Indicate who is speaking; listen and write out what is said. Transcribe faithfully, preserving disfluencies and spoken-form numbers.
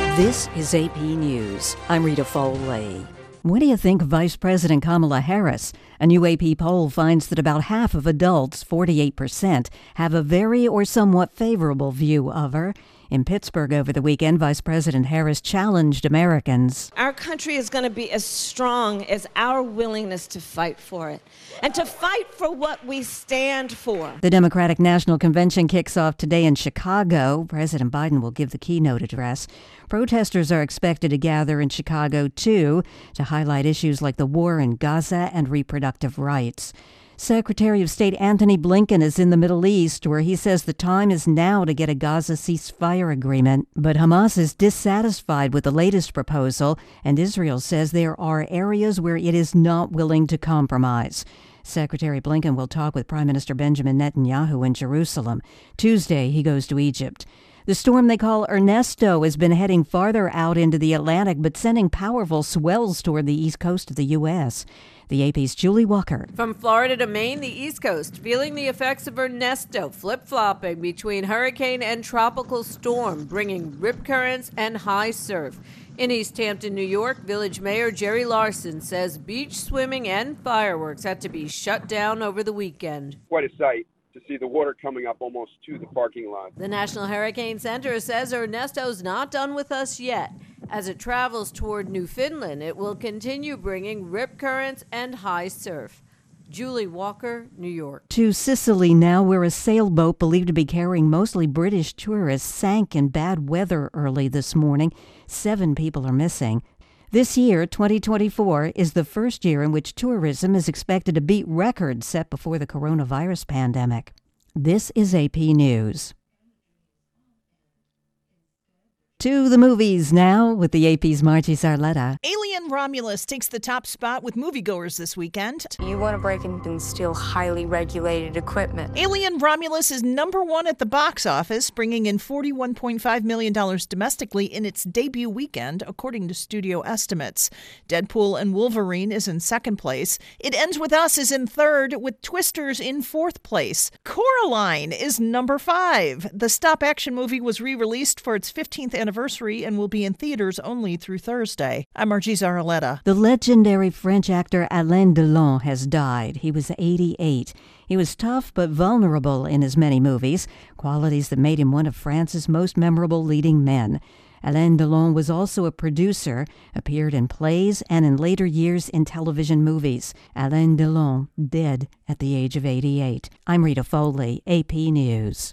Speaker 1: This is A P News. I'm Rita Foley. What do you think of Vice President Kamala Harris? A new A P poll finds that about half of adults, forty-eight percent, have a very or somewhat favorable view of her. In Pittsburgh over the weekend, Vice President Harris challenged Americans.
Speaker 2: Our country is going to be as strong as our willingness to fight for it and to fight for what we stand for.
Speaker 1: The Democratic National Convention kicks off today in Chicago. President Biden will give the keynote address. Protesters are expected to gather in Chicago, too, to highlight issues like the war in Gaza and reproductive rights. Secretary of State Antony Blinken is in the Middle East, where he says the time is now to get a Gaza ceasefire agreement. But Hamas is dissatisfied with the latest proposal, and Israel says there are areas where it is not willing to compromise. Secretary Blinken will talk with Prime Minister Benjamin Netanyahu in Jerusalem. Tuesday, he goes to Egypt. The storm they call Ernesto has been heading farther out into the Atlantic, but sending powerful swells toward the east coast of the U S The A P's Julie Walker.
Speaker 3: From Florida to Maine, the East Coast, feeling the effects of Ernesto, flip-flopping between hurricane and tropical storm, bringing rip currents and high surf. In East Hampton, New York, Village Mayor Jerry Larson says beach swimming and fireworks had to be shut down over the weekend.
Speaker 4: Quite a sight to see the water coming up almost to the parking lot.
Speaker 3: The National Hurricane Center says Ernesto's not done with us yet. As it travels toward Newfoundland, it will continue bringing rip currents and high surf. Julie Walker, New York.
Speaker 1: To Sicily now, where a sailboat believed to be carrying mostly British tourists sank in bad weather early this morning. Seven people are missing. This year, twenty twenty-four, is the first year in which tourism is expected to beat records set before the coronavirus pandemic. This is A P News. To the movies now with the A P's Margie Sarletta.
Speaker 5: Alien Romulus takes the top spot with moviegoers this weekend.
Speaker 6: You want to break in and steal highly regulated equipment.
Speaker 5: Alien Romulus is number one at the box office, bringing in forty-one point five million dollars domestically in its debut weekend, according to studio estimates. Deadpool and Wolverine is in second place. It Ends With Us is in third, with Twisters in fourth place. Coraline is number five. The stop-action movie was re-released for its fifteenth anniversary. anniversary and will be in theaters only through Thursday. I'm Margie Zaraletta.
Speaker 1: The legendary French actor Alain Delon has died. He was eighty-eight. He was tough but vulnerable in his many movies, qualities that made him one of France's most memorable leading men. Alain Delon was also a producer, appeared in plays, and in later years in television movies. Alain Delon, dead at the age of eighty-eight. I'm Rita Foley, A P News.